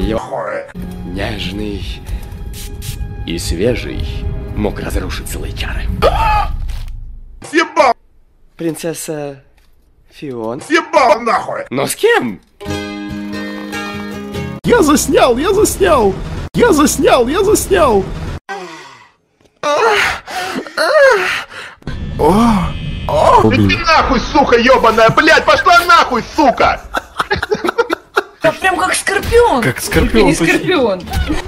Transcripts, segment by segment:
Нежный и свежий мог разрушить злые чары. Съебал! Принцесса Фион. Съебал нахуй! Но с кем? Я заснял! Иди нахуй, сука ебаная, блядь, пошла нахуй, сука! Да прям как скорпион. Как скорпион. Не скорпион.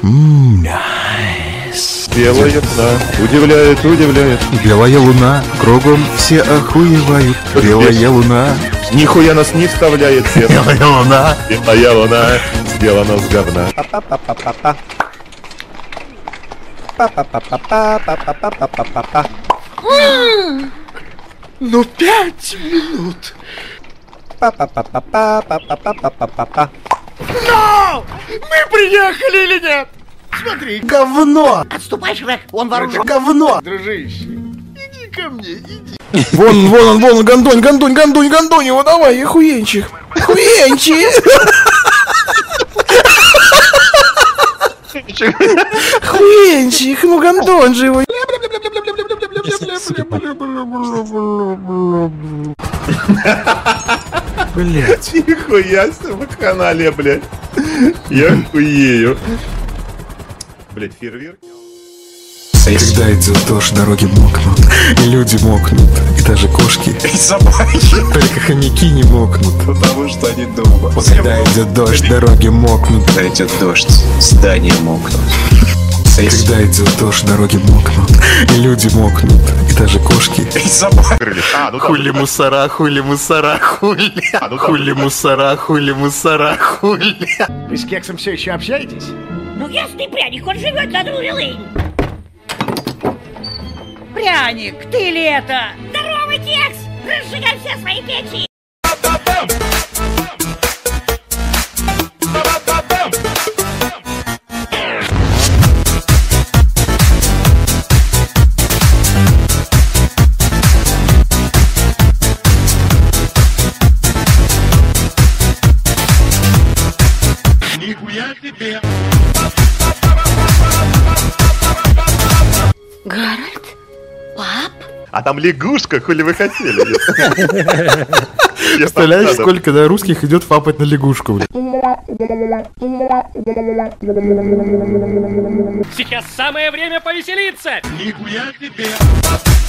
Белая, да. Удивляет. Белая луна, кругом все охуевают. Белая луна, Нихуя нас не вставляет свет. белая луна. Белая луна сделана с говна. Ну 5 минут. Но! Мы приехали или нет? Смотри. Говно! Отступай, Шрек, он вооружен. Говно! Дружище, иди ко мне, иди. Вон, гандонь его, давай, охуенчик. Охуенчик, ну гандон же его. Блять. Нихуя себе в канале, блядь. Я хуею. Блядь, фейерверк. Когда идет дождь, дороги мокнут, и люди мокнут, и даже кошки, и собаки. Только хомяки не мокнут, Потому что они дома. когда идет дождь, дороги мокнут. Когда идет дождь, здания мокнут. Когда идет дождь, дороги мокнут, и люди мокнут, и даже кошки. И собаки. А, ну там. Хули мусора, хули. Хули мусора, хули. Вы с Кексом все еще общаетесь? Ну ясный пряник, он живет на Друлилынь. Пряник, ты ли это? Здорово, Кекс! Разжигай все свои печи! Гарольд? Пап? А там лягушка, хули вы хотели? Представляешь, сколько до русских идет фапать на лягушку, блядь. Сейчас самое время повеселиться. Нихуя себе.